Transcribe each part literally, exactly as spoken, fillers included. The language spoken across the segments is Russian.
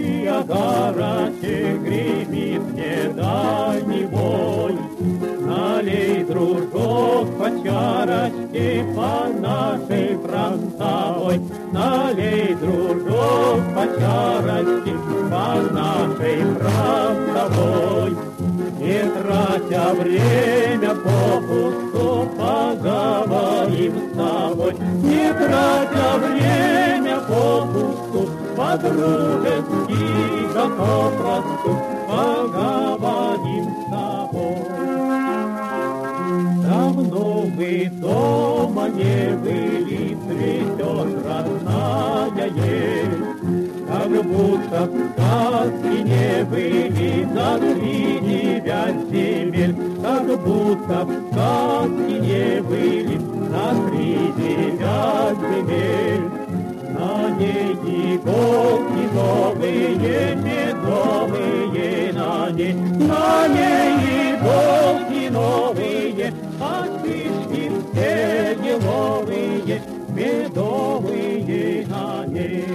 и огарочек гремит мне дальний бой. Налей, дружок, по чарочке по нашей фронтовой. Налей, дружок, по чарочке по нашей фронтовой. Не тратя время попусту, поговорим с тобой. Не тратя время попусту, по-дружески, да попросту, поговорим с тобой. Давно вы дома не были, цветет родная ель. Как будто в сказке не были за три девять земель. Как будто в сказке не были за три девять земель. На ней иголки новые, медовые на ней. На ней иголки новые, а шишки все еловые, медовые на ней.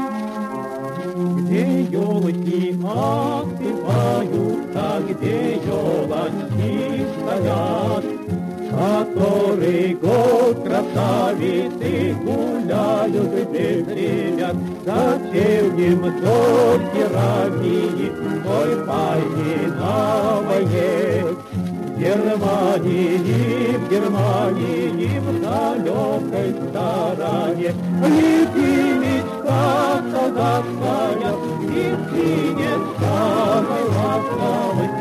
Где елки осыпаются, где елочки стоят, который год красавицы гуляют без ребят. Зачем им зорки ранние, той пайни на войне? В Германии, в Германии, в далекой стороне лети мечта казахская, и синет самой ласковой